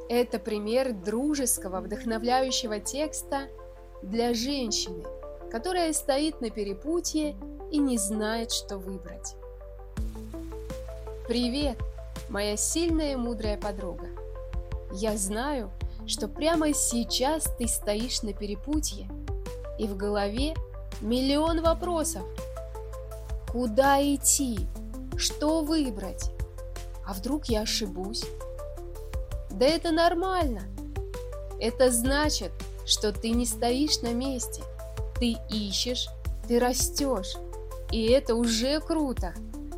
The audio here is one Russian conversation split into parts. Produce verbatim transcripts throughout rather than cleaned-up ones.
Это пример дружеского, вдохновляющего текста для женщины, которая стоит на перепутье и не знает, что выбрать. Привет, моя сильная и мудрая подруга. Я знаю, что прямо сейчас ты стоишь на перепутье, и в голове миллион вопросов. Куда идти? Что выбрать? А вдруг я ошибусь? Да это нормально. Это значит, что ты не стоишь на месте. Ты ищешь, ты растешь. И это уже круто.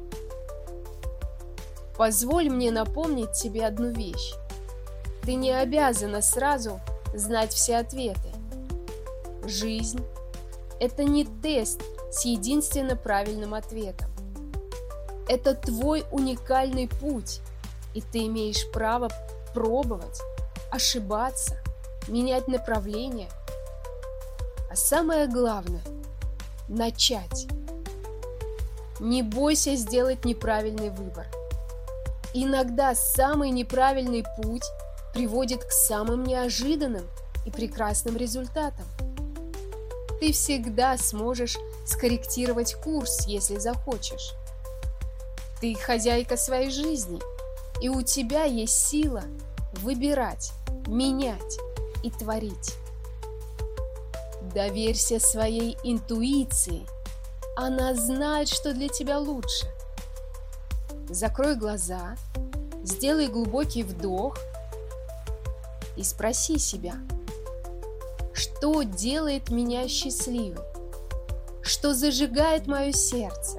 Позволь мне напомнить тебе одну вещь. Ты не обязана сразу знать все ответы. Жизнь – это не тест с единственно правильным ответом. Это твой уникальный путь, и ты имеешь право пробовать, ошибаться, менять направление. А самое главное – начать. Не бойся сделать неправильный выбор. Иногда самый неправильный путь приводит к самым неожиданным и прекрасным результатам. Ты всегда сможешь скорректировать курс, если захочешь. Ты хозяйка своей жизни, и у тебя есть сила выбирать, менять и творить. Доверься своей интуиции. Она знает, что для тебя лучше. Закрой глаза, сделай глубокий вдох и спроси себя, что делает меня счастливой, что зажигает мое сердце.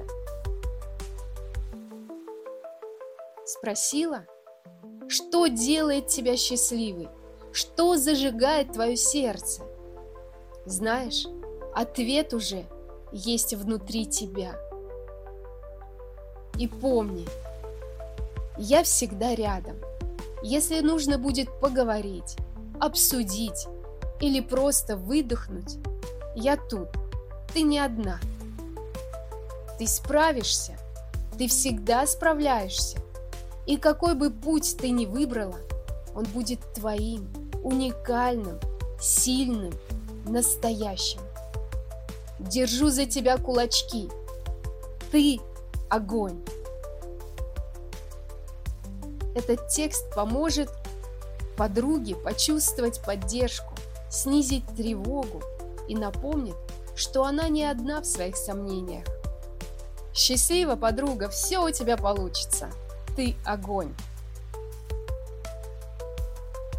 Спросила, что делает тебя счастливой, что зажигает твое сердце. Знаешь, ответ уже есть внутри тебя. И помни, я всегда рядом. Если нужно будет поговорить, обсудить или просто выдохнуть, я тут. Ты не одна. Ты справишься. Ты всегда справляешься. И какой бы путь ты ни выбрала, он будет твоим, уникальным, сильным, настоящим. Держу за тебя кулачки. Ты – огонь. Этот текст поможет подруге почувствовать поддержку, снизить тревогу и напомнит, что она не одна в своих сомнениях. Счастливо, подруга, все у тебя получится. Ты огонь.